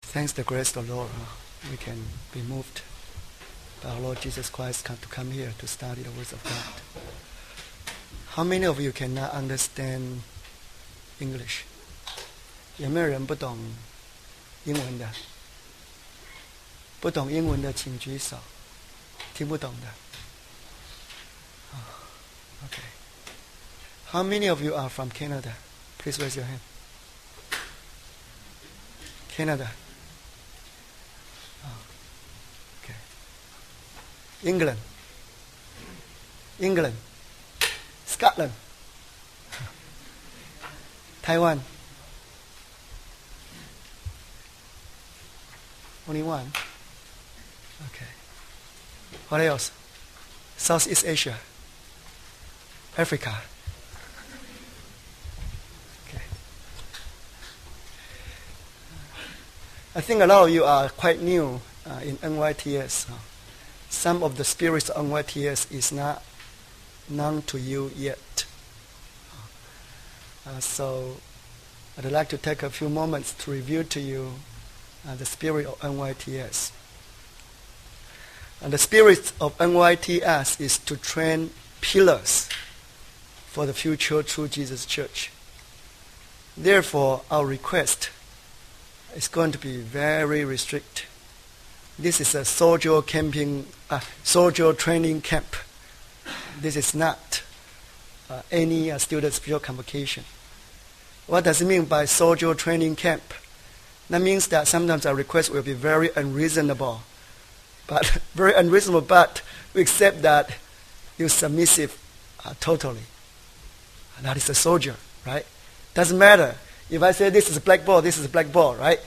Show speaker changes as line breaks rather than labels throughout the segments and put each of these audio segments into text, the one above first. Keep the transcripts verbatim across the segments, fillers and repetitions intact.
Thanks the grace of the Lord, uh, we can be moved by our Lord Jesus Christ come, to come here to study the words of God. How many of you cannot understand English? 有没有人不懂英文的？不懂英文的请举手。听不懂的。Oh, okay. How many of you are from Canada? Please raise your hand. Canada. Oh, okay. England. England. Scotland. Taiwan. Only one? Okay. What else? Southeast Asia. Africa. Okay. I think a lot of you are quite new uh, in N Y T S. Uh, some of the spirits of N Y T S is not known to you yet. Uh, so I'd like to take a few moments to review to you uh, the spirit of N Y T S. And the spirit of N Y T S is to train pillars for the future True Jesus Church. Therefore, our request is going to be very restricted. This is a soldier camping, uh, soldier training camp. This is not uh, any uh, student spiritual convocation. What does it mean by soldier training camp? That means that sometimes our request will be very unreasonable. But very unreasonable, but we accept that you're submissive uh, totally. And that is a soldier, right? Doesn't matter. If I say this is a black ball, this is a black ball, right?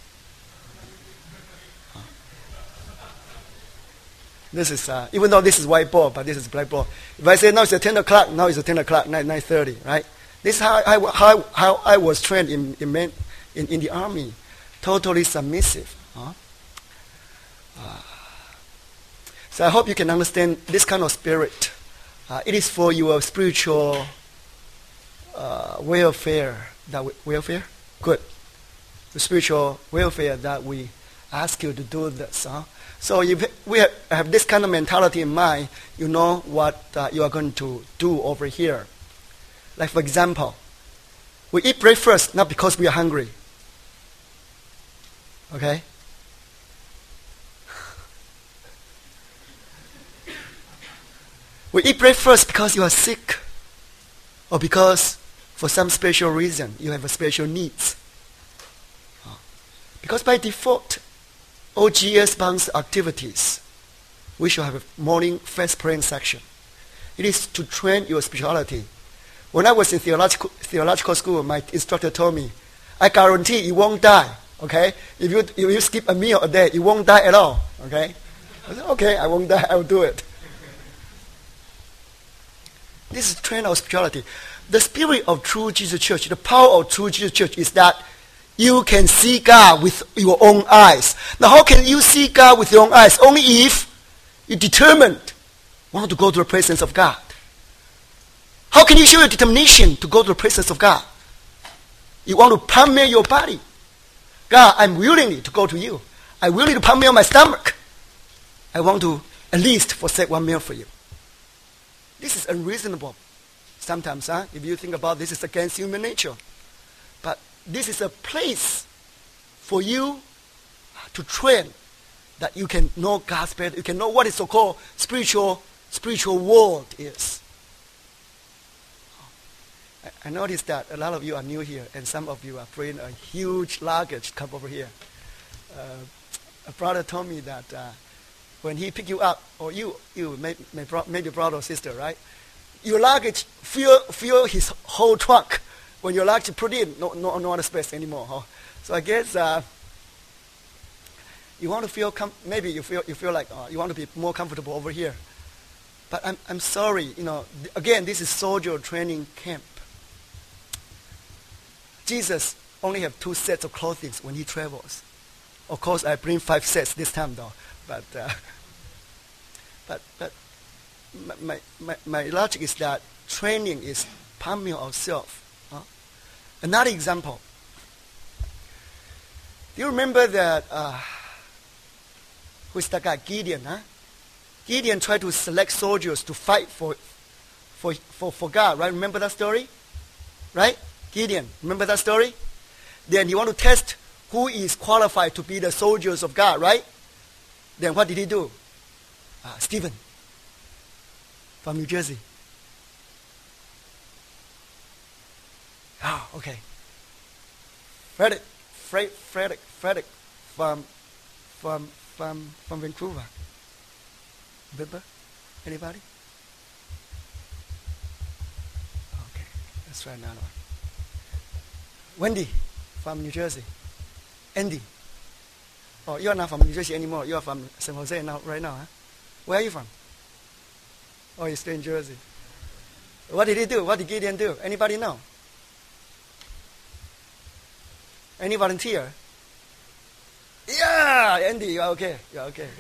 This is, uh, even though this is white ball, but this is black ball. If I say now it's at ten o'clock, now it's at ten o'clock, nine thirty, right? This is how I, how, how I was trained in, in, in, in the army. Totally submissive. Huh? Uh, so I hope you can understand this kind of spirit. Uh, it is for your spiritual uh, welfare. That we, welfare? Good. The spiritual welfare that we ask you to do this. Huh? So if we have, have this kind of mentality in mind, you know what uh, you are going to do over here. Like for example, we eat breakfast not because we are hungry. Okay? We eat breakfast because you are sick, or because for some special reason you have a special needs. Because by default, O G S bounds activities, we should have a morning fast praying section. It is to train your spirituality. When I was in theological, theological school, my instructor told me, I guarantee you won't die. Okay? If you, if you skip a meal a day, you won't die at all. Okay? I said, okay, I won't die, I will do it. This is train of spirituality. The spirit of True Jesus Church, the power of True Jesus Church is that you can see God with your own eyes. Now how can you see God with your own eyes? Only if you determined want to go to the presence of God. How can you show your determination to go to the presence of God? You want to permeate your body. God, I'm willing to go to you. I'm willing to permeate my stomach. I want to at least forsake one meal for you. This is unreasonable. Sometimes, huh? If you think about this, it's against human nature. But this is a place for you to train that you can know God's better. You can know what is so-called spiritual, spiritual world is. I noticed that a lot of you are new here, and some of you are bringing a huge luggage to come over here. Uh, a brother told me that uh, when he picked you up, or you, you may, may, maybe brother or sister, right? Your luggage fill, fill his whole trunk. When your luggage put in, no, no, no other space anymore. Huh? So I guess uh, you want to feel, com- maybe you feel, you feel like uh, you want to be more comfortable over here. But I'm, I'm sorry, you know, th- again, this is soldier training camp. Jesus only have two sets of clothing when he travels. Of course, I bring five sets this time, though. But, uh, but, but my, my, my logic is that training is pumping ourselves. Huh? Another example. Do you remember that, uh, who's that guy, Gideon, huh? Gideon tried to select soldiers to fight for, for, for, for God, right? Remember that story? Right? Gideon, remember that story? Then he want to test who is qualified to be the soldiers of God, right? Then what did he do? Uh, Stephen from New Jersey. Oh, okay. Frederick, Fred, Frederick, Frederick from, from, from, from Vancouver. Remember? Anybody? Okay, let's try another one. Wendy from New Jersey. Andy. Oh, you are not from New Jersey anymore. You are from San Jose now, right now, huh? Where are you from? Oh, you stay in Jersey. What did he do? What did Gideon do? Anybody know? Any volunteer? Yeah, Andy, you are okay. You are okay.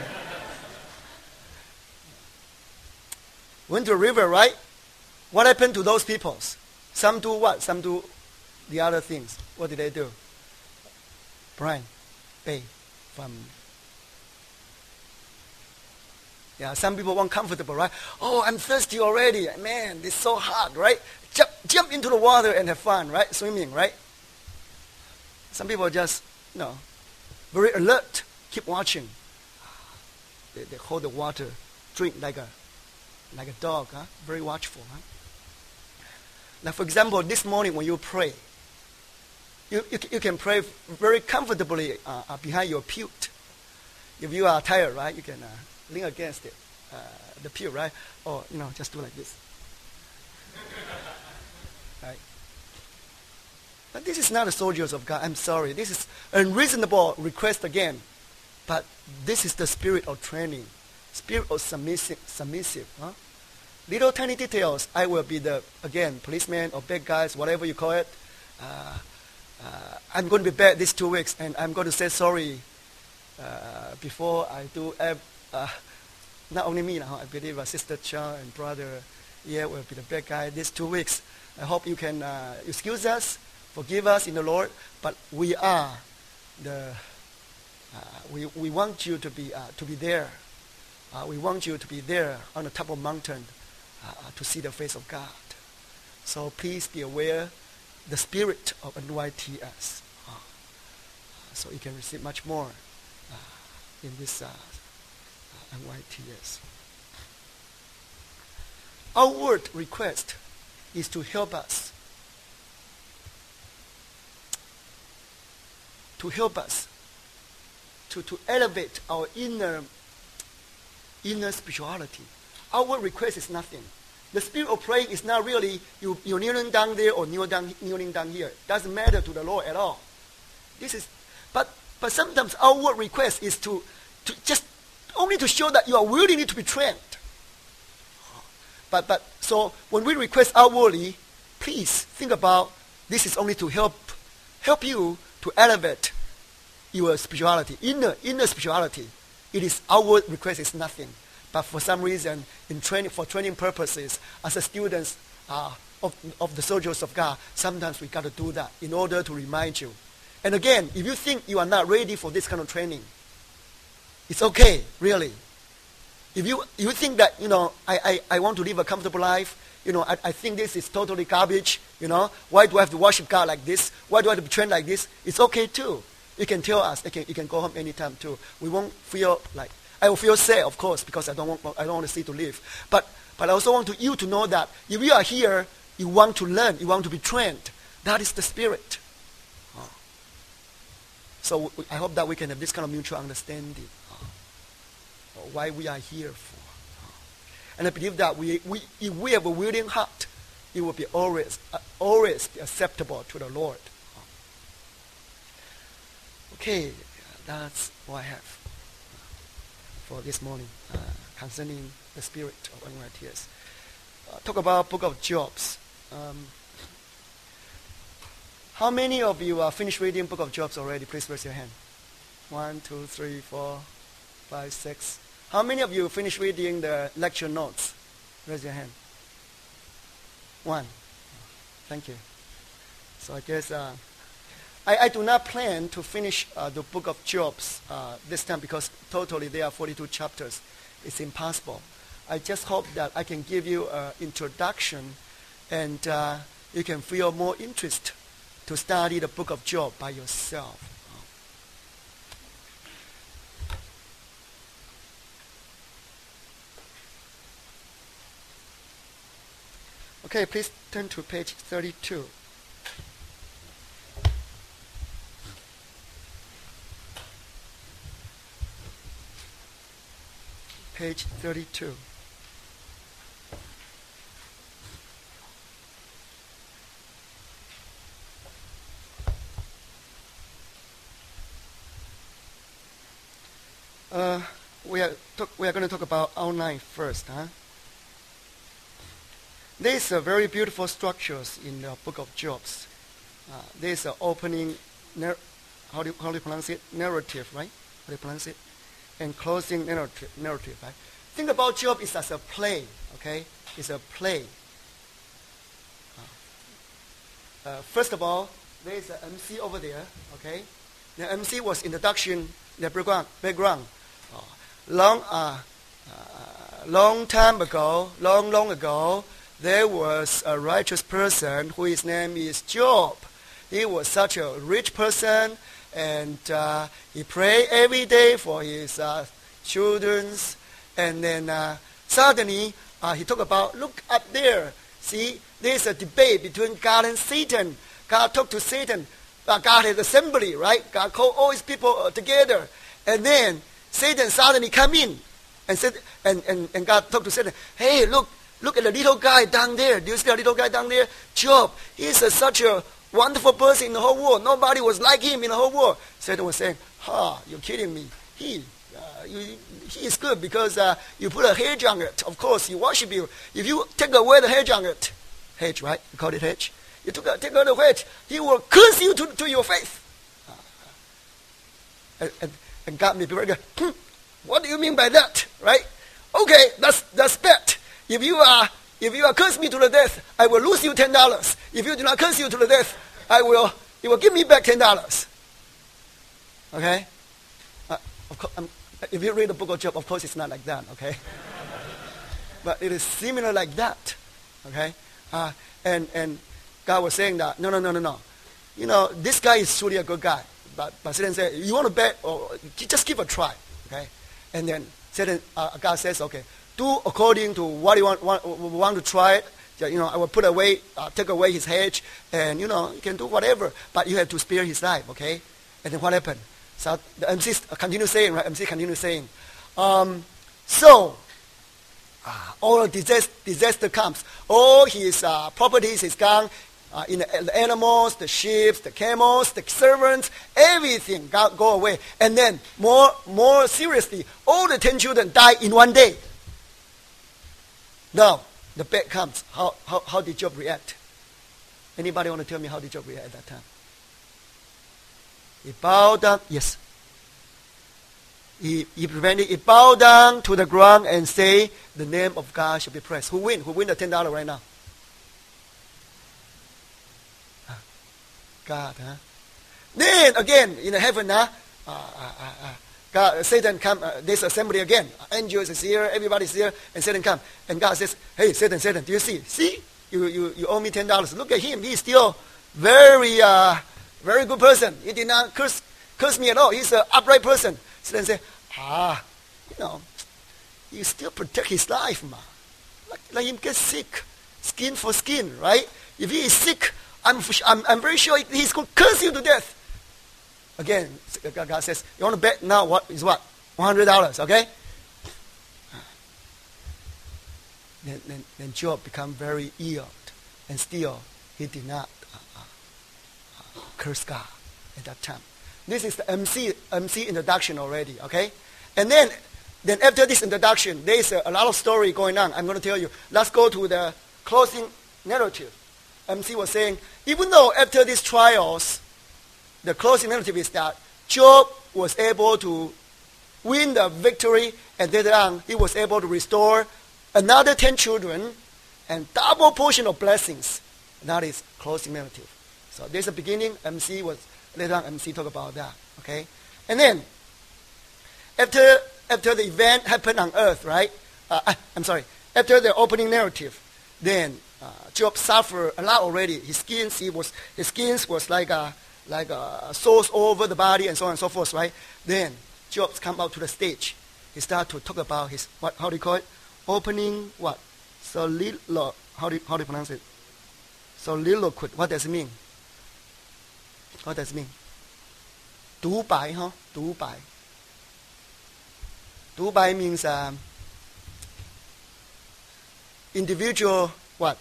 Went to a river, right? What happened to those peoples? Some do what? Some do the other things. What did they do? Brian Bay from... Yeah, some people want comfortable, right? Oh, I'm thirsty already. Man, it's so hot, right? Jump, jump into the water and have fun, right? Swimming, right? Some people are just, you know, very alert, keep watching. They, they hold the water, drink like a, like a dog, huh? Very watchful, huh? Now, for example, this morning when you pray, you, you, you can pray very comfortably uh, uh, behind your pew. If you are tired, right, you can uh, lean against it, uh, the pew, right? Or, you know, just do like this. Right? But this is not the soldiers of God. I'm sorry. This is unreasonable request again. But this is the spirit of training, spirit of submissive, submissive. Huh? Little tiny details. I will be the, again, policeman or bad guys, whatever you call it. Uh, uh, I'm going to be bad these two weeks, and I'm going to say sorry uh, before I do. Uh, not only me now, I believe uh, Sister Cha and Brother Ye will be the bad guy these two weeks. I hope you can uh, excuse us, forgive us in the Lord, but we are the, uh, we, we want you to be, uh, to be there. Uh, we want you to be there on the top of mountain uh, to see the face of God. So please be aware the spirit of N Y T S. Uh, so you can receive much more uh, in this uh, uh, N Y T S. Our word request is to help us. To help us. To, to elevate our inner, inner spirituality. Our word request is nothing. The spirit of praying is not really you, you're kneeling down there or kneel down, kneeling down here. Doesn't matter to the Lord at all. This is, but, but sometimes our word request is to, to just only to show that you are willing to be trained. But, but so when we request outwardly, please think about this is only to help help you to elevate your spirituality, inner inner spirituality. It is outward request is nothing. But for some reason, in training for training purposes, as a students uh, of of the soldiers of God, sometimes we got to do that in order to remind you. And again, if you think you are not ready for this kind of training, it's okay, really. If you you think that, you know, I, I, I want to live a comfortable life, you know, I, I think this is totally garbage, you know, why do I have to worship God like this? Why do I have to be trained like this? It's okay too. You can tell us, you can, you can go home anytime too. We won't feel like, I will feel sad, of course, because I don't want, I don't want to see to live. But, but I also want to, you to know that if you are here, you want to learn, you want to be trained. That is the spirit. Oh. So I hope that we can have this kind of mutual understanding. Why we are here for. And I believe that we, we, if we have a willing heart, it will be always, uh, always be acceptable to the Lord. Okay, that's what I have for this morning uh, concerning the spirit of N Y T S. Uh, talk about Book of Jobs. Um, how many of you are finished reading Book of Jobs already? Please raise your hand. One, two, three, four, five, six. How many of you finished reading the lecture notes? Raise your hand. One. Thank you. So I guess uh, I, I do not plan to finish uh, the book of Job uh, this time because totally there are forty-two chapters. It's impossible. I just hope that I can give you an introduction and uh, you can feel more interest to study the book of Job by yourself. Okay, please turn to page thirty-two. Page thirty-two. Uh, we are talk, we are going to talk about outline first, huh? There is a very beautiful structures in the book of Job. Uh, there is an opening, nar- how do you, how do you pronounce it? Narrative, right? How do you pronounce it? And closing narrative, narrative, right? Think about Job is as a play, okay? It's a play. Uh, uh, first of all, there is an M C over there, okay? The M C was introduction, the background. background. Uh, long, uh, uh, long time ago, long, long ago, there was a righteous person whose name is Job. He was such a rich person, and uh, he prayed every day for his uh, children's. And then uh, suddenly uh, he talked about, look up there. See, there's a debate between God and Satan. God talked to Satan. Uh, God had assembly, right? God called all his people uh, together. And then Satan suddenly come in and said, and, and, and God talked to Satan, hey, look, look at the little guy down there. Do you see the little guy down there? Job, he's a, such a wonderful person in the whole world. Nobody was like him in the whole world. Satan was saying, ha, you're kidding me. He, uh, you, he is good because uh, you put a hedge on it. Of course, he worship you. If you take away the hedge on it, hedge, right? You call it hedge. You took a, take away the hedge, he will curse you to, to your face. Uh, and, and, and God may be very good. Hmm, what do you mean by that, right? Okay, that's that's bad. If you are if you are curse me to the death, I will lose you ten dollars. If you do not curse you to the death, I will you will give me back ten dollars. Okay? Uh, of course, um, if you read the book of Job, of course it's not like that. Okay? But it is similar like that. Okay? Uh, and and God was saying that no no no no no, you know this guy is truly a good guy. But but Satan said, you want to bet or just give a try. Okay? And then Satan uh, God says, okay, do according to what you want, want, want to try it. You know, I will put away, uh, take away his hedge, and you know, you can do whatever, but you have to spare his life, okay? And then what happened? So the M C continue saying, right? M C continue saying, um, so uh, all disaster, disaster comes. All his uh, properties is gone. Uh, in the, the animals, the sheep, the camels, the servants, everything got, go away. And then more, more seriously, all the ten children die in one day. Now, the bad comes. How, how, how did Job react? Anybody want to tell me how did Job react at that time? He bowed down. Yes. He, he prevented. He bowed down to the ground and say, the name of God shall be praised. Who win? Who win the ten dollars right now? God, huh? Then again, in the heaven, huh? Uh, uh, uh, uh, God, Satan come, uh, this assembly again. Angels is here, everybody's here, and Satan come. And God says, hey, Satan, Satan, do you see? See? You, you, you owe me ten dollars. Look at him. He's still very, uh, very good person. He did not curse, curse me at all. He's an upright person. Satan said, ah, you know, you still protect his life, ma. Let, let him get sick. Skin for skin, right? If he is sick, I'm, I'm, I'm very sure he's going to curse you to death. Again, God says, you want to bet now what is what? one hundred dollars, okay? Then, then, then Job become very ill, and still he did not uh, uh, curse God at that time. This is the M C, M C introduction already, okay? And then, then after this introduction, there is a, a lot of story going on. I'm going to tell you. Let's go to the closing narrative. M C was saying, even though after these trials, the closing narrative is that Job was able to win the victory, and later on, he was able to restore another ten children and double portion of blessings. And that is closing narrative. So there's a beginning. M C was Later on, M C talk about that. Okay, and then after after the event happened on earth, right? Uh, I'm sorry. After the opening narrative, then uh, Job suffered a lot already. His skin, he was his skin was like a like a sores all over the body and so on and so forth, right? Then Job come out to the stage. He started to talk about his what? How do you call it? Opening what? Solilo. How do you, how do you pronounce it? Soliloquy. What does it mean? What does it mean? 獨白, huh? 獨白. 獨白 means um, individual what?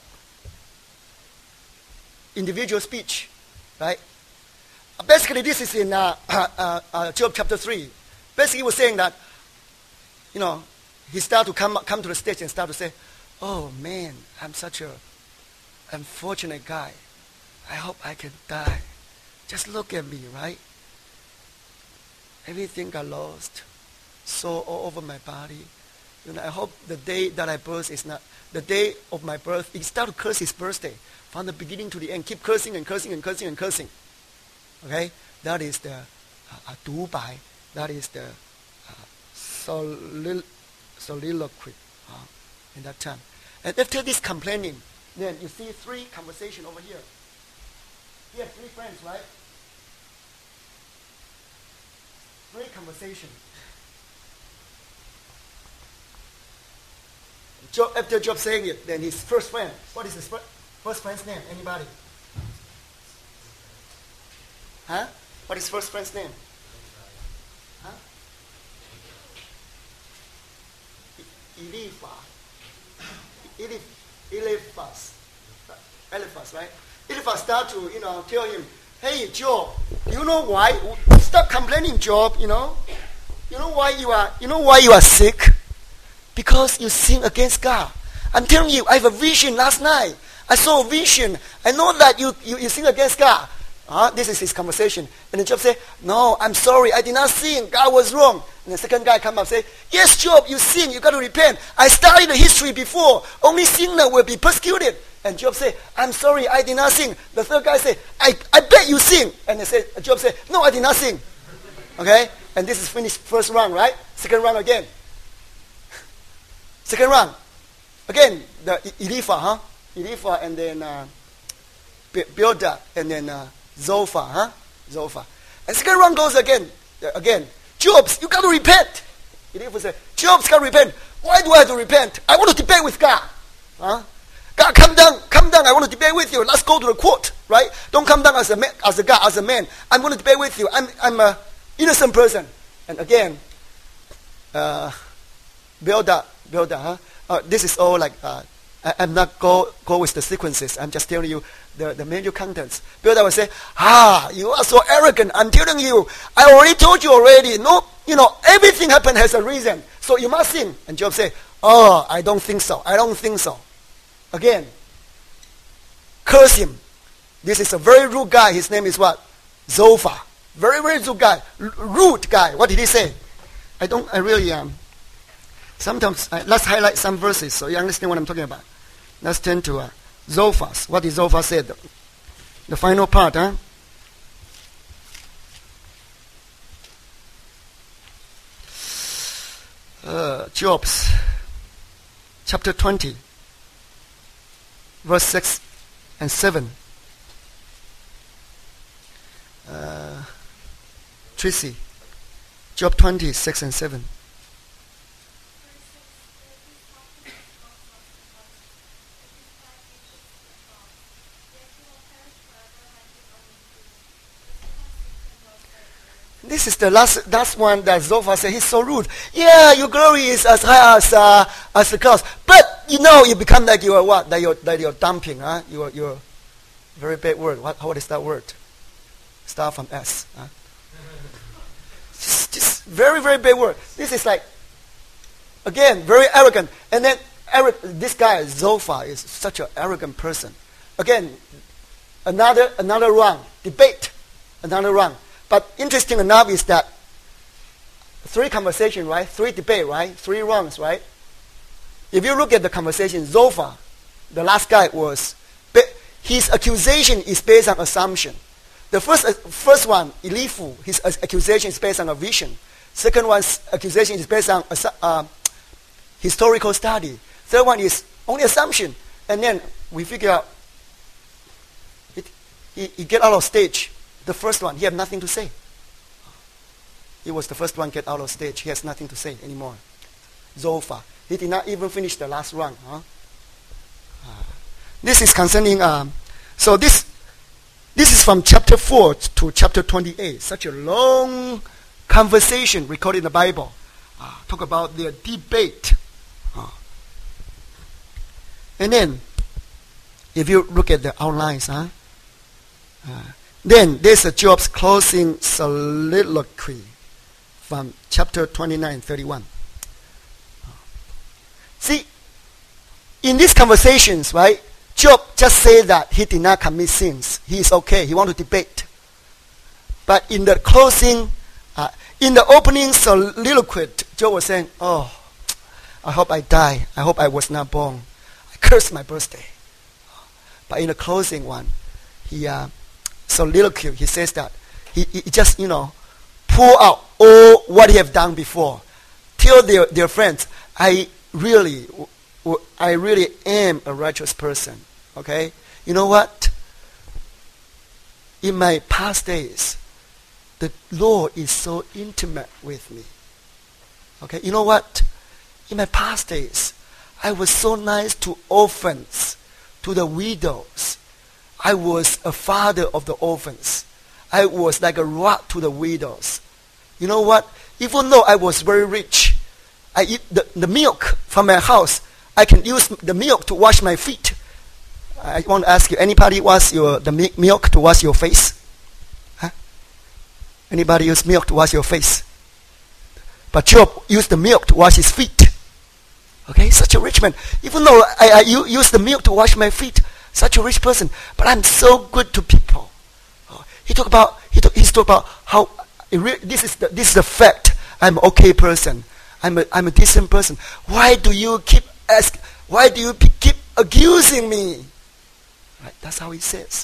Individual speech, right? Basically, this is in uh, uh, uh, Job chapter three. Basically, he was saying that, you know, he started to come come to the stage and start to say, "Oh man, I'm such a unfortunate guy. I hope I can die. Just look at me, right? Everything got lost, sore all over my body. You know, I hope the day that I birth is not the day of my birth." He started to curse his birthday from the beginning to the end. Keep cursing and cursing and cursing and cursing. Okay, that is the uh, 獨白. That is the uh, solil- soliloquy uh, in that time. And after this complaining, then you see three conversation over here. He had three friends, right? Three conversation. Job, after Job saying it, then his first friend. What is his fir- first friend's name? Anybody? Huh? What is first friend's name? Huh? Eliphaz. Eliphaz. Eliphaz, right? Eliphaz start to, you know, tell him, "Hey, Job, you know why? Stop complaining, Job. You know, you know why you are, you know why you are sick? Because you sin against God. I'm telling you, I have a vision last night. I saw a vision. I know that you you, you sin against God." Uh, this is his conversation. And then Job said, "No, I'm sorry. I did not sin. God was wrong." And the second guy come up and say, "Yes, Job, you sin. You got to repent. I studied the history before. Only sinner will be persecuted." And Job said, "I'm sorry. I did not sin." The third guy said, I, I bet you sin. And they said, Job said, "No, I did not sin." Okay? And this is finished first round, right? Second round again. Second round. Again, the Eliphaz, huh? Eliphaz and then uh, Bildad and then uh, Zophar, huh? Zophar. And second round goes again. Uh, again. "Job, you got to repent." Eliphaz said, "Job's got to repent." "Why do I have to repent? I want to debate with God." Huh? "God, come down, come down. I want to debate with you. Let's go to the court, right? Don't come down as a man, as a God, as a man. I'm going to debate with you. I'm, I'm a innocent person." And again, uh, Bildad, Bildad, huh? Uh, this is all like, uh, I, I'm not go go with the sequences. I'm just telling you the, the major contents. Bildad will say, "Ah, you are so arrogant. I'm telling you, I already told you already. No, you know, everything happened has a reason. So you must sin." And Job say, "Oh, I don't think so. I don't think so." Again, curse him. This is a very rude guy. His name is what? Zophar. Very, very rude guy. R- rude guy. What did he say? I don't, I really, um, sometimes, uh, let's highlight some verses so you understand what I'm talking about. Let's turn to uh, Zophar. What did Zophar say? The, the final part, huh? Uh, Job's chapter twenty. Verse six and seven. Uh, Tracy, Job twenty, six and seven. This is the last, last one that Zophar said. He's so rude. "Yeah, your glory is as high as uh, as the clouds, but you know you become like you are what? That you're that you're dumping, huh? You're you're very bad word. What what is that word? Start from S. Huh? just, just very very bad word. This is like again very arrogant. And then Eric, this guy Zophar is such an arrogant person. Again, another another round debate, another round. But interesting enough is that three conversation, right? Three debate, right? Three rounds, right? If you look at the conversation, Zophar, the last guy was, his accusation is based on assumption. The first, uh, first one, Elihu, his uh, accusation is based on a vision. Second one's accusation is based on a uh, historical study. Third one is only assumption. And then we figure out, it, he, he get out of stage. The first one, he had nothing to say. He was the first one get out of stage. He has nothing to say anymore. Zophar, he did not even finish the last run. Huh? Uh, this is concerning, um, so this this is from chapter four to chapter twenty-eight. Such a long conversation recorded in the Bible. Uh, talk about their debate. Uh, and then, if you look at the outlines, huh? Uh, then there's a Job's closing soliloquy from chapter twenty-nine, thirty-one. See, in these conversations, right, Job just said that he did not commit sins. He is okay. He wants to debate. But in the closing, uh, in the opening soliloquy, Job was saying, oh, I hope I die. I hope I was not born. I curse my birthday. But in the closing one, he uh, soliloquy, he says that he, he just, you know, pour out all what he have done before. Tell their, their friends, I really, I really am a righteous person. Okay? You know what? In my past days, the Lord is so intimate with me. Okay? You know what? In my past days, I was so nice to orphans, to the widows. I was a father of the orphans. I was like a rock to the widows. You know what? Even though I was very rich, I eat the, the milk from my house. I can use the milk to wash my feet. I want to ask you, anybody wash your, the mi- milk to wash your face? Huh? Anybody use milk to wash your face? But Job used the milk to wash his feet. Okay, such a rich man. Even though I, I u- use the milk to wash my feet, such a rich person, but I'm so good to people. Oh, he talked about he talk, he's talked about how re- this is the, this is the fact. I'm an okay person. I'm a I'm a decent person. Why do you keep ask? Why do you p- keep accusing me? Right, that's how he says.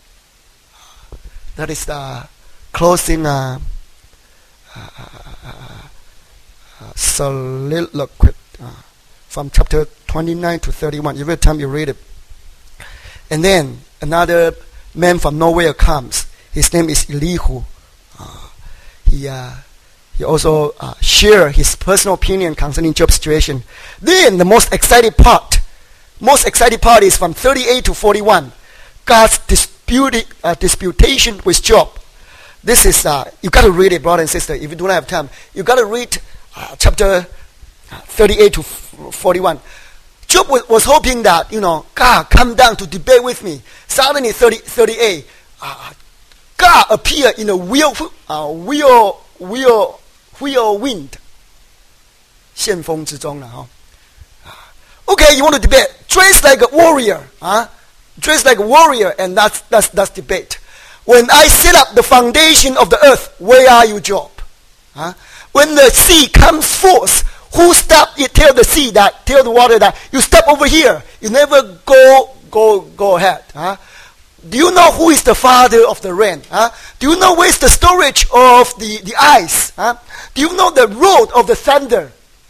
That is the closing uh, uh, uh, uh, soliloquy uh, from chapter twenty-nine to thirty-one. Every time you read it. And then another man from nowhere comes. His name is Elihu. Uh, he uh, he also uh, shared his personal opinion concerning Job's situation. Then the most exciting part, most exciting part is from thirty-eight to forty-one. God's disputed, uh, disputation with Job. This is uh, you got to read it, brother and sister. If you do not have time, you got to read uh, chapter thirty-eight to forty-one. Job was, was hoping that, you know, God come down to debate with me. Suddenly, thirty, thirty-eight, uh, God appeared in a wheel, uh, wheel, wheel, wheel wind. 旋风之中了, huh? Okay, you want to debate? Dress like a warrior, huh? Dress like a warrior, and that's that's that's debate. When I set up the foundation of the earth, where are you, Job? Huh? When the sea comes forth, who stopped it? Tell the sea that, tell the water that you step over here. You never go go go ahead. Huh? Do you know who is the father of the rain? Huh? Do you know where is the storage of the, the ice? Huh? Do you know the road of the thunder?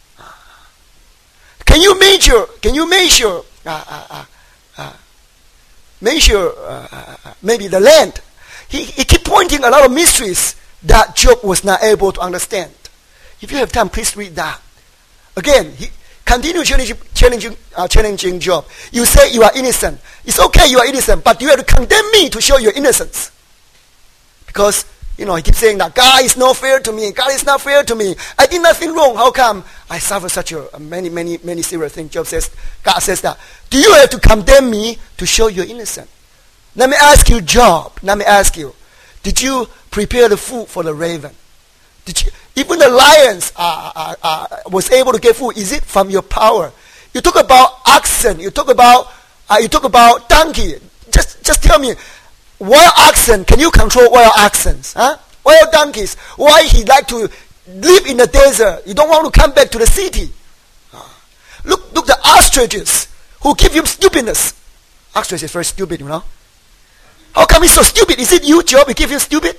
Can you measure? Can you measure? Uh, uh, uh, uh, measure uh, uh, maybe the land. He he keep pointing a lot of mysteries that Job was not able to understand. If you have time, please read that. Again, he continue challenging, challenging, uh, challenging Job. You say you are innocent. It's okay, you are innocent, but you have to condemn me to show your innocence. Because, you know, he keeps saying that God is not fair to me. God is not fair to me. I did nothing wrong. How come I suffer such a, a many, many, many serious things? Job says, God says that. Do you have to condemn me to show you're innocent? Let me ask you, Job. Let me ask you. Did you prepare the food for the raven? Did you, even the lions uh, uh, uh, was able to get food. Is it from your power? You talk about oxen. You talk about uh, you talk about donkey. Just just tell me, wild oxen. Can you control wild oxen? Huh? Wild donkeys. Why he like to live in the desert? You don't want to come back to the city. Uh, look look the ostriches who give you stupidness. Ostrich is very stupid, you know. How come he's so stupid? Is it you, Job? He give you stupid?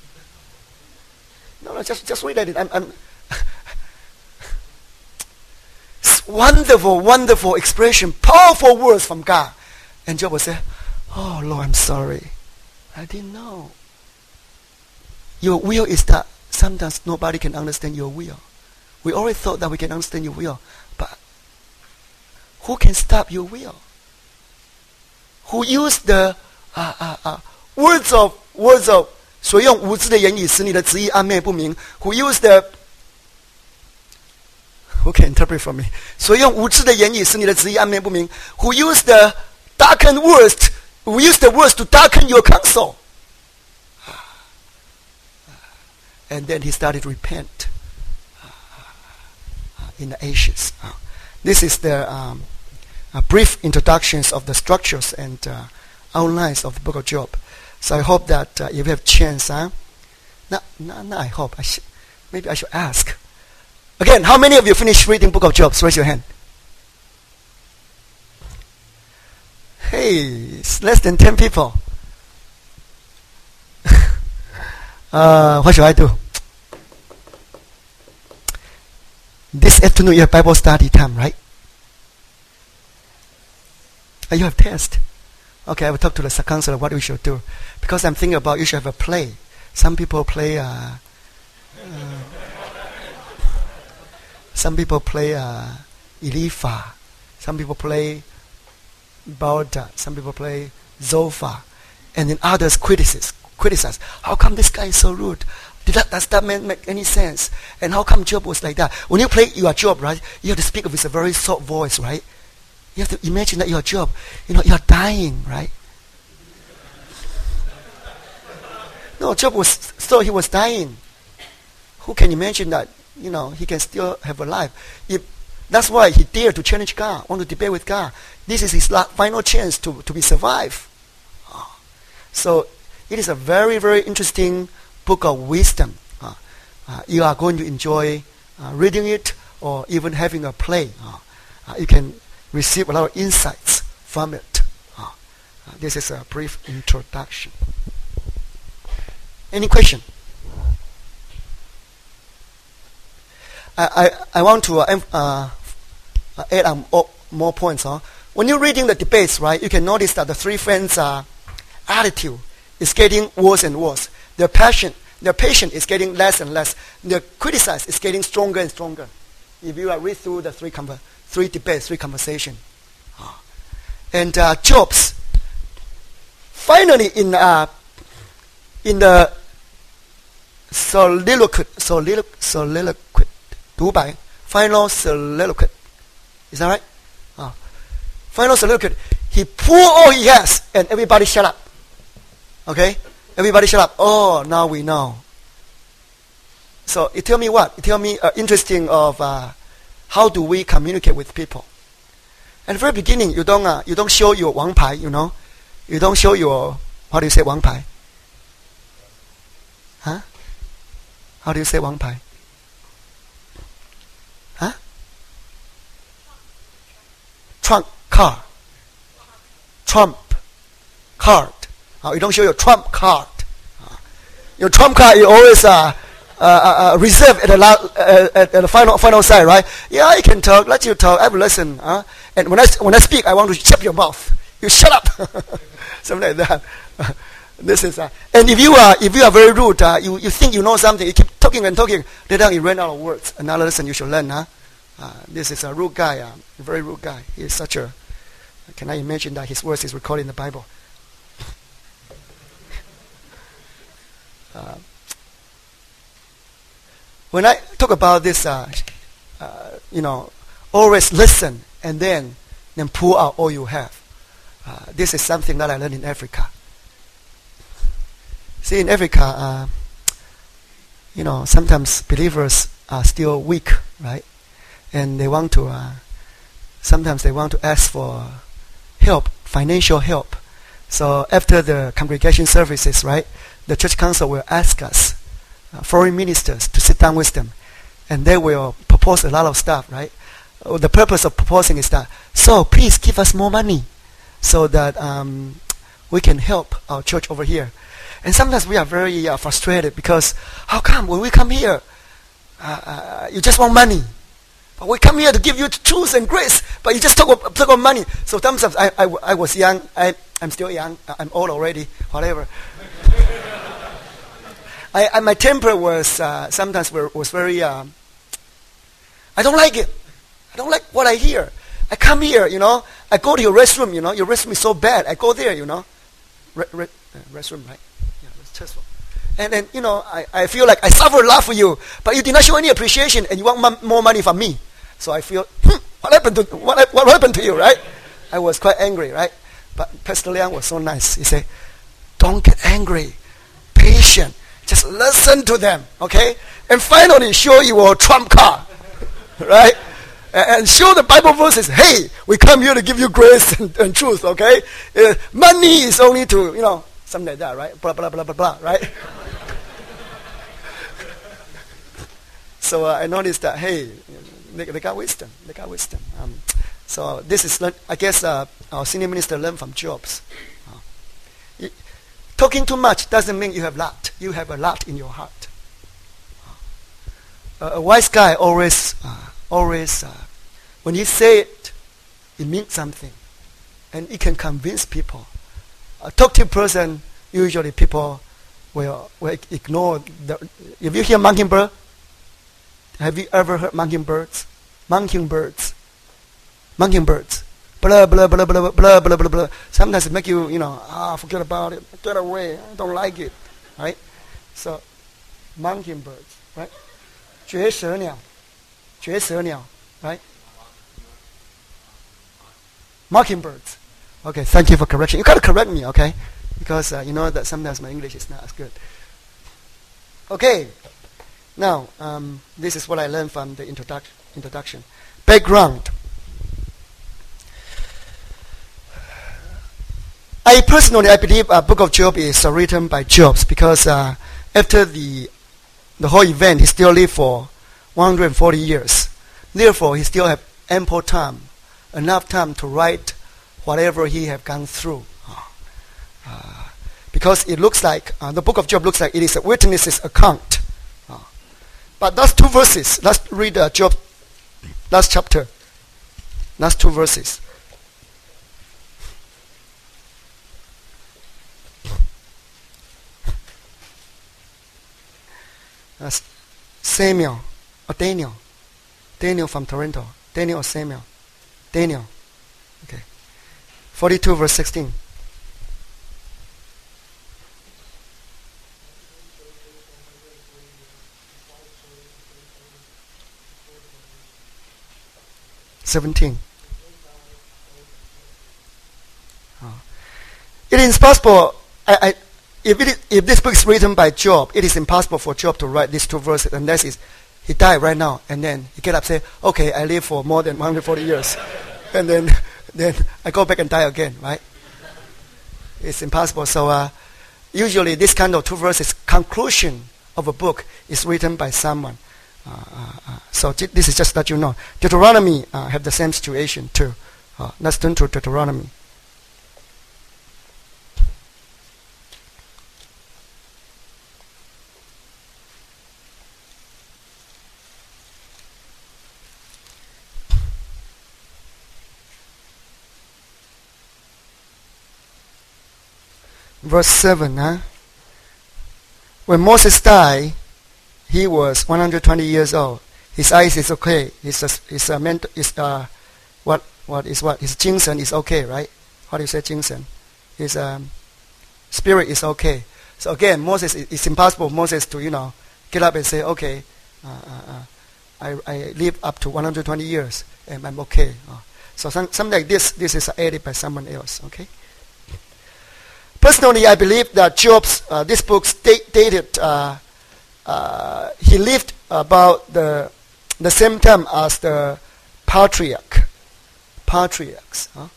No, no, just, just wait at it. I'm, I'm wonderful, wonderful expression, powerful words from God. And Job will say, oh, Lord, I'm sorry. I didn't know. Your will is that sometimes nobody can understand your will. We always thought that we can understand your will. But who can stop your will? Who use the uh, uh, uh, words of, words of, 所用无知的言语使你的旨意暧昧不明 Who use the Who can interpret for me? 所用无知的言语使你的旨意暧昧不明 Who use the darkened words Who use the words to darken your counsel? And then he started to repent in the ashes. This is the um, brief introductions of the structures and uh, outlines of the book of Job. So I hope that uh, if you have chance, huh? No, no, no, I hope. I sh- maybe I should ask. Again, how many of you finished reading book of Job? Raise your hand. Hey, it's less than ten people. uh, what should I do? This afternoon you have Bible study time, right? Uh, you have test. Okay, I will talk to the counselor what we should do. Because I'm thinking about you should have a play. Some people play, uh, uh, some people play uh, Eliphaz. Some people play Baldad. Some people play Zophar. And then others criticize. criticize. How come this guy is so rude? Did that, does that make any sense? And how come Job was like that? When you play your Job, right, you have to speak with a very soft voice, right? You have to imagine that your Job, you know, you're dying, right? No, Job was, so he was dying. Who can imagine that, you know, he can still have a life? If, that's why he dared to challenge God, want to debate with God. This is his last, final chance to, to be survive. Oh. So it is a very, very interesting book of wisdom. Uh, uh, you are going to enjoy uh, reading it or even having a play. Uh, uh, you can receive a lot of insights from it. Uh, uh, this is a brief introduction. Any question? I, I, I want to uh, uh, add um, oh, more points. Huh? When you're reading the debates, right, you can notice that the three friends' uh, attitude is getting worse and worse. Their passion, their patience is getting less and less. Their criticize is getting stronger and stronger. If you uh, read through the three conver- three debates, three conversation, uh, and uh, Job's finally in uh, in the soliloquy, soliloquy, soliloquy, 独白, final soliloquy, is that right? Uh, final soliloquy. He poured all he has, and everybody shut up. Okay. Everybody shut up. Oh, now we know. So it tell me what? It tell me uh, interesting of uh, how do we communicate with people. At the very beginning, you don't uh, you don't show your 王牌, you know. You don't show your, how do you say 王牌? Huh? How do you say 王牌? Huh? Trump card. Trump card. Uh, you don't show your trump card. Uh, your trump card is always uh, uh, uh, reserved at the, la- uh, at, at the final final side, right? Yeah, I can talk. Let you talk. I will listen. Uh, and when I when I speak, I want to shut your mouth. You shut up. Something like that. Uh, this is. Uh, and if you are if you are very rude, uh, you you think you know something, you keep talking and talking. Later on, you run out of words. Another lesson you should learn. Huh? Uh, this is a rude guy. Uh, a very rude guy. He is such a. Can I imagine that his words is recorded in the Bible? Uh, when I talk about this, uh, uh, you know, always listen and then then pour out all you have. Uh, this is something that I learned in Africa. See, in Africa, uh, you know, sometimes believers are still weak, right? And they want to, uh, sometimes they want to ask for help, financial help. So after the congregation services, right, the church council will ask us, uh, foreign ministers, to sit down with them. And they will propose a lot of stuff, right? Uh, the purpose of proposing is that, so please give us more money so that um, we can help our church over here. And sometimes we are very uh, frustrated because how come when we come here, uh, uh, you just want money? But we come here to give you truth and grace, but you just talk about, talk about money. So sometimes I, I, I was young, I, I'm still young, I'm old already, whatever. I, I, my temper was uh, sometimes were, was very, um, I don't like it. I don't like what I hear. I come here, you know, I go to your restroom, you know, your restroom is so bad. I go there, you know, re, re, uh, restroom, right? Yeah, it's stressful. And then, you know, I, I feel like I suffer a lot for you, but you did not show any appreciation and you want m- more money from me. So I feel, hmm, what happened to what, what happened to you, right? I was quite angry, right? But Pastor Liang was so nice. He said, don't get angry, patient. Just listen to them, okay? And finally show your trump card, right? And show the Bible verses. Hey, we come here to give you grace and, and truth, okay? Uh, money is only to, you know, something like that, right? Blah, blah, blah, blah, blah, right? So uh, I noticed that, hey, they, they got wisdom. They got wisdom. Um, so this is, I guess, uh, our senior minister learned from Jobs. Uh, you, talking too much doesn't mean you have lot. You have a lot in your heart. Uh, a wise guy always... Uh, Always, uh, when he say it, it means something, and it can convince people. A talkative person, usually people will, will ignore. The, if you hear mockingbird, have you ever heard mockingbirds? Mockingbirds, mockingbirds, blah blah blah blah blah blah blah blah. Sometimes it make you, you know, ah, forget about it, get away. I don't like it, right? So, mockingbirds, right? 绝舌鸟。绝舌鸟, right? Mockingbirds. Okay, thank you for correction. You got to correct me, okay? Because uh, you know that sometimes my English is not as good. Okay, now um, this is what I learned from the introduc- introduction. Background. I personally, I believe a book of Job is uh, written by Job because uh, after the the whole event, he still lived for one hundred forty years. Therefore, he still have ample time, enough time to write whatever he have gone through. Uh, because it looks like, uh, the book of Job looks like it is a witness's account. Uh, but those two verses, let's read uh, Job, last chapter, last two verses. Uh, Samuel. Or Daniel. Daniel from Toronto. Daniel or Samuel? Daniel. Okay. forty-two verse sixteen. seventeen. Oh. It is impossible. I, I, if, it is, if this book is written by Job, it is impossible for Job to write these two verses unless it's he died right now, and then he get up and say, okay, I live for more than one hundred forty years. And then then I go back and die again, right? It's impossible. So uh, usually this kind of two verses, conclusion of a book, is written by someone. Uh, uh, uh, so th- this is just that you know. Deuteronomy uh, have the same situation too. Uh, let's turn to Deuteronomy. Verse seven, huh? When Moses died, he was one hundred twenty years old. His eyes is okay. His his uh, mental is uh what what is what his 精神 is okay, right? How do you say 精神? His um, spirit is okay. So again, Moses, it's impossible for Moses to you know get up and say, okay, uh, uh, uh, I I live up to one hundred twenty years and I'm okay. Uh, so some, something like this, this is added by someone else. Okay. Personally, I believe that Job's, uh, this book state, dated, uh, uh, he lived about the the same time as the patriarch, patriarchs. Huh?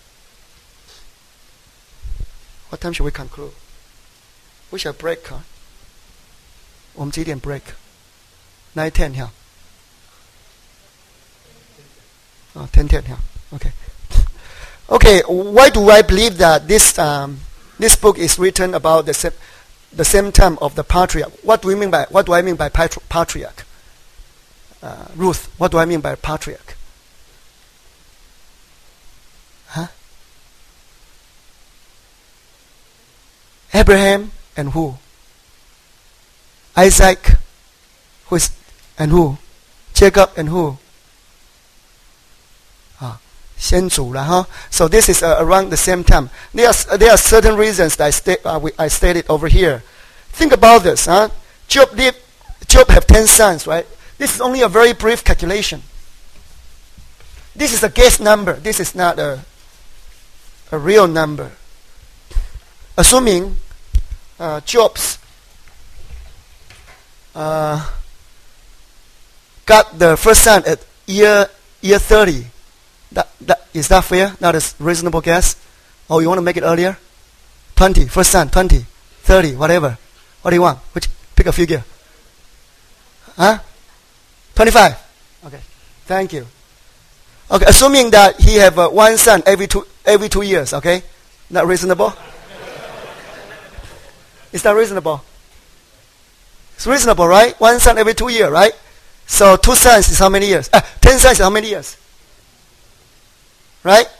What time should we conclude? We shall break, huh? 我们几点 break? nine ten, yeah. Oh, ten ten, yeah. Okay. Okay, why do I believe that this um, This book is written about the same, the same time of the patriarch. What do we mean by what do I mean by patri- patriarch? Uh, Ruth, what do I mean by patriarch? Huh? Abraham and who? Isaac, who is and who? Jacob and who? Ah, 先祖了, huh? So this is uh, around the same time. There are, there are certain reasons that I, sta- uh, we, I stated over here. Think about this. Huh? Job, lived, Job have ten sons, right? This is only a very brief calculation. This is a guess number. This is not a, a real number. Assuming uh, Job's uh, got the first son at year year thirty. That, that, is that fair? Not a reasonable guess? Or you want to make it earlier? twenty, first son, twenty, thirty, whatever. What do you want? Which, pick a figure. Huh? twenty-five. Okay, thank you. Okay, assuming that he have uh, one son every two every two years. Okay, not reasonable. Is that reasonable? It's reasonable, right? One son every two years, right? So two sons is how many years? Uh, ten sons is how many years? Right?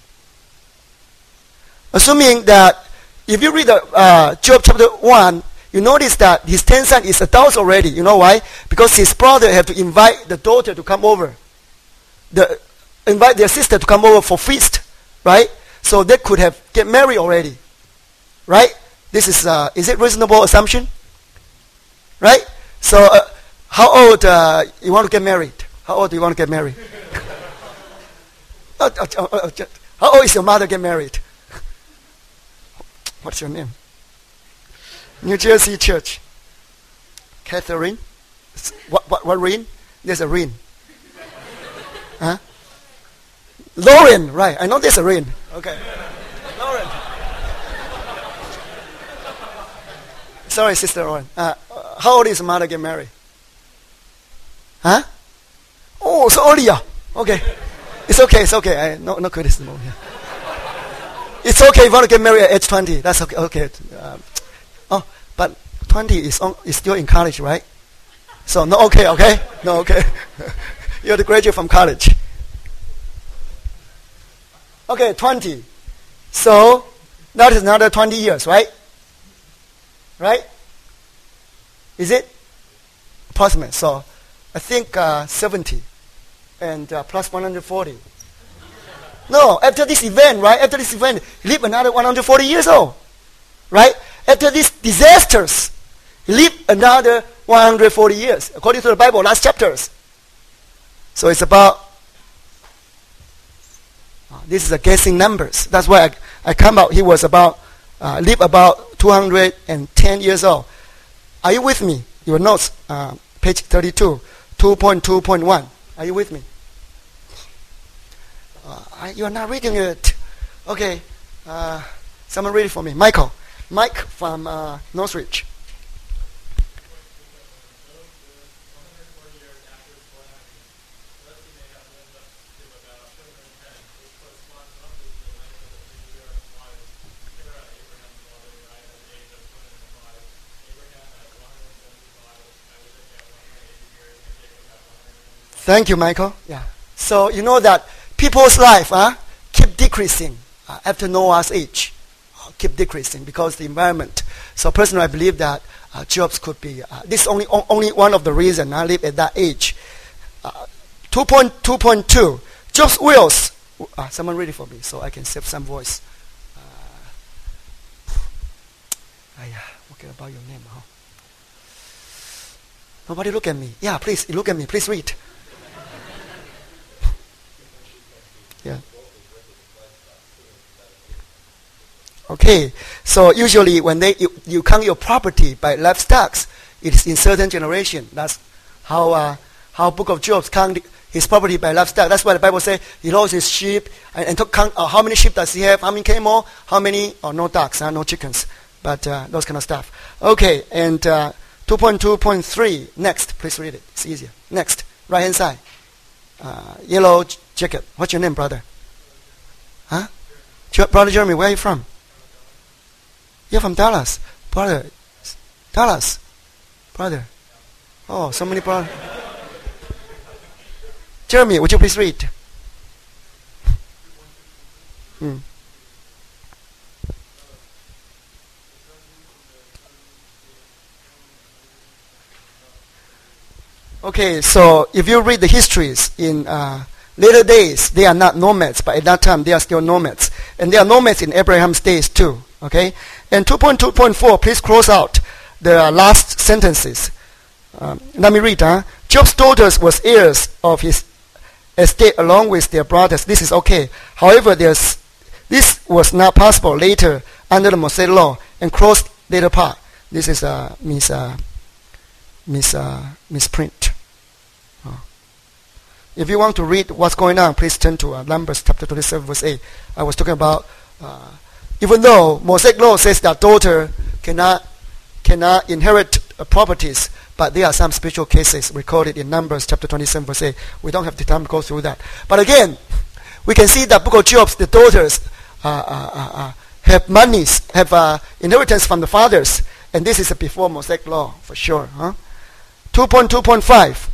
Assuming that if you read the uh, Job chapter one, you notice that his ten sons is adults already. You know why? Because his brother had to invite the daughter to come over. The, invite their sister to come over for feast. Right? So they could have get married already. Right? This is, uh, is it reasonable assumption? Right? So, uh, how old uh, you want to get married? How old do you want to get married? uh, uh, uh, uh, how old is your mother get married? What's your name? New Jersey Church. Catherine? What, what, what Rin? There's a Rin. Huh? Lauren, right. I know there's a Rin. Okay. Lauren. Sorry, Sister Lauren. Uh, how old is your mother get married? Huh? Oh, so early. Yeah. Okay. It's okay, it's okay. I, no, no criticism here. It's okay if you want to get married at age twenty. That's okay. Okay. Um, oh, but twenty is, on, is still in college, right? So, no, okay, okay? No, okay. You're the graduate from college. Okay, twenty. So, that is another twenty years, right? Right? Is it? Approximate. So, I think uh, seventy and uh, plus one hundred forty. No, after this event, right? After this event, he lived another one hundred forty years old. Right? After these disasters, he lived another one hundred forty years, according to the Bible, last chapters. So it's about, uh, this is a guessing numbers. That's why I, I come out, he was about, uh, lived about two hundred ten years old. Are you with me? Your notes, uh, page thirty-two, two point two point one. Are you with me? Uh, you are not reading it. Okay. Uh, someone read it for me. Michael. Mike from uh, Northridge. Thank you, Michael. Yeah. So you know that people's life uh, keep decreasing uh, after Noah's age. Uh, keep decreasing because the environment. So personally, I believe that uh, Jobs could be. Uh, this is only o- only one of the reasons I live at that age. Uh, two point two. Job's wills. Uh, someone read it for me so I can save some voice. Uh, I uh, forget about your name, huh? Nobody look at me. Yeah, please look at me. Please read. Yeah. Okay, so usually when they you, you count your property by livestock, it is in certain generation. That's how uh, how Book of Job count his property by livestock. That's why the Bible says he lost his sheep and, and to count uh, how many sheep does he have, how many camel, how many or oh, no ducks, uh, no chickens, but uh, those kind of stuff. Okay, and uh, two point two point three. Next, please read it. It's easier. Next, right hand side. Uh, yellow j- jacket. What's your name, brother? Huh? J- brother Jeremy, where are you from? You're from Dallas, brother. Dallas, brother. Oh, so many brothers. Jeremy, would you please read? Hmm. Okay, so if you read the histories in uh, later days, they are not nomads, but at that time they are still nomads. And they are nomads in Abraham's days too. Okay? And two point two point four, please close out the last sentences. Um, let me read. Huh? Job's daughters was heirs of his estate along with their brothers. This is okay. However, there's, this was not possible later under the Mosaic law and closed later part. This is a mis, uh, mis, uh, misprint. Oh. If you want to read what's going on, please turn to uh, Numbers chapter twenty-seven, verse eight. I was talking about uh, even though Mosaic law says that daughter cannot cannot inherit uh, properties, but there are some special cases recorded in Numbers chapter twenty-seven, verse eight. We don't have the time to go through that. But again, we can see that book of Job, the daughters uh, uh, uh, uh, have monies, have uh, inheritance from the fathers, and this is before Mosaic law for sure. Huh? two point two point five.